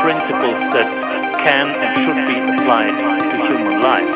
principles that can and should be applied to human life.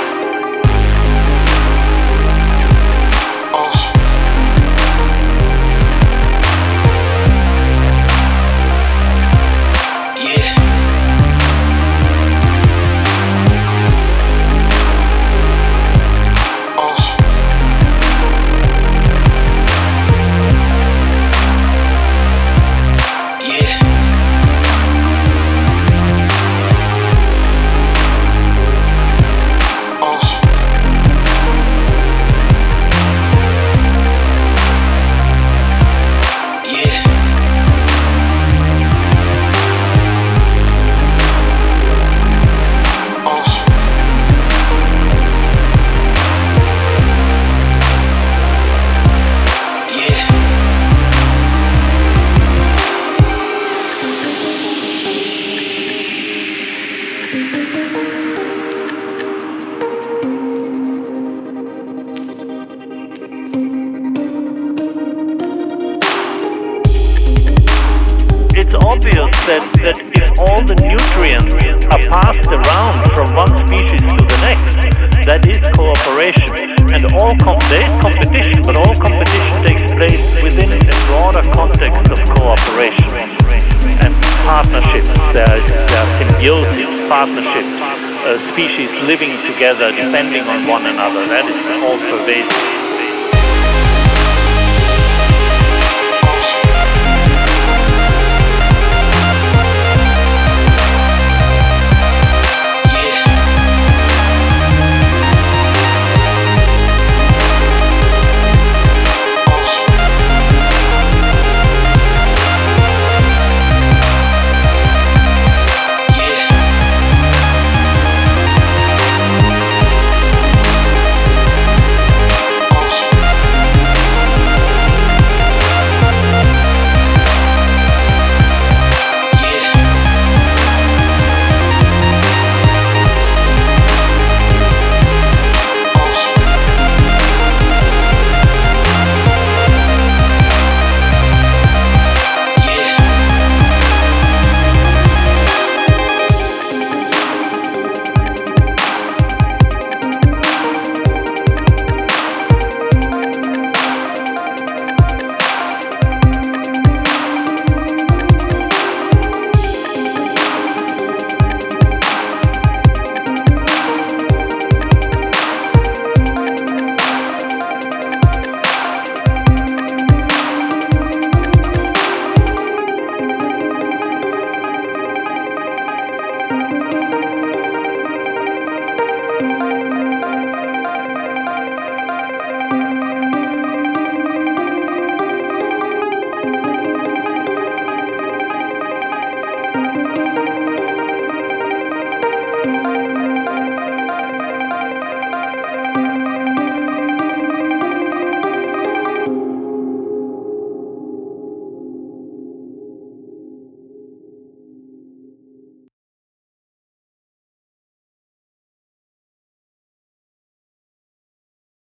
It's obvious that if all the nutrients are passed around from one species to the next, that is cooperation. And there is competition, but all competition takes place within a broader context of cooperation and partnerships. There are symbiosis, partnerships, species living together, depending on one another. That is all pervasive.